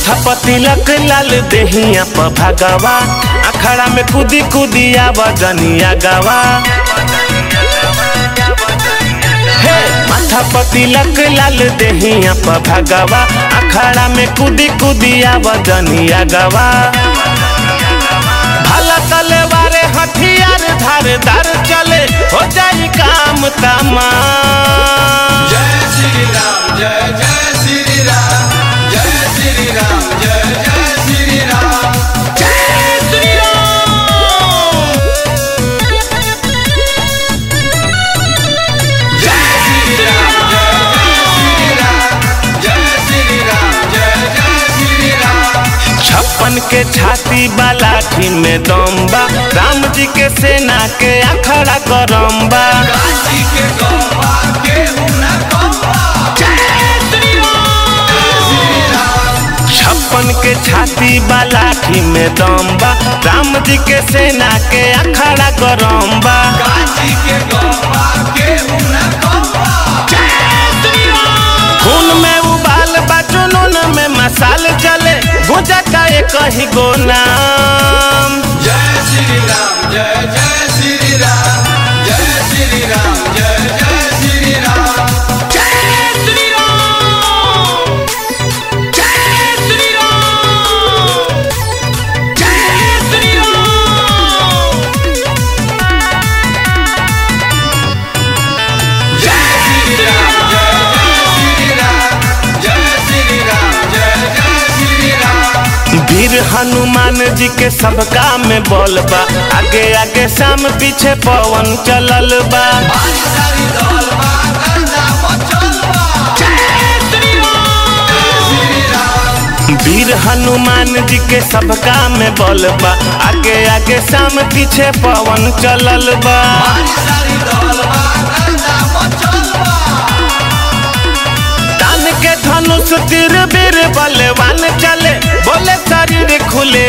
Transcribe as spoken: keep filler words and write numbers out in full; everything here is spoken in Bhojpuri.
माथा पतिलक लाल देहिया प भगवा अखड़ा में कूदी कूदी आवा जनिया गवा। हे माथा पतिलक लाल देहिया प भगवा अखड़ा में कूदी कूदी आवा जनिया गवा। भला तलवार हथियार धारदार चले हो जाई काम तमाम। जय श्री राम जय जय श्री राम जय श्री राम जय जय श्री राम जय श्री राम जय श्री राम जय जय श्री राम जय श्री राम जय जय श्री राम। छप्पन के छाती बालाठी में दम्बा राम जी के सेना के अखड़ा करम्बा। काशी के गौवा के हुना गौवा छप्पन के छाती बालाठी में दम्बा राम जी के सेना के अखड़ा करम्बा। काशी के गौवा के हुना गौवा खून में उबाल बा जुनून में मसाल चले गुजता एक ही गो नाम। जय श्री राम जय जय श्री राम जय श्री राम जय जय श्री राम जय श्री राम जय श्री राम जय श्री राम जय श्री राम जय जय श्री राम जय श्री राम जय जय श्री राम। वीर हनुमान जी के सबका में बोल बा आगे आगे शाम पीछे पवन चलल बा। बारी सारी दौल बा गंगा मचल बा श्री राम वीर हनुमान जी के सबका में बोल बा आगे आगे शाम पीछे पवन चलल बा। बारी सारी दौल बा गंगा मचल बा तान के धनुष तीर वीर बलवान चले बोले शरीर खुले